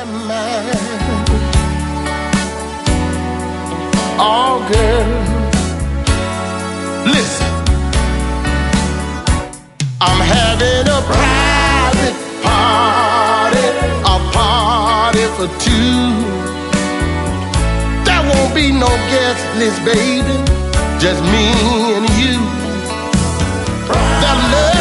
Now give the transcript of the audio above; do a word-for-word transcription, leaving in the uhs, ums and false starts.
mind. Oh, girl, listen. I'm having a private party, a party for two. There won't be no guest list, baby, just me and you. The love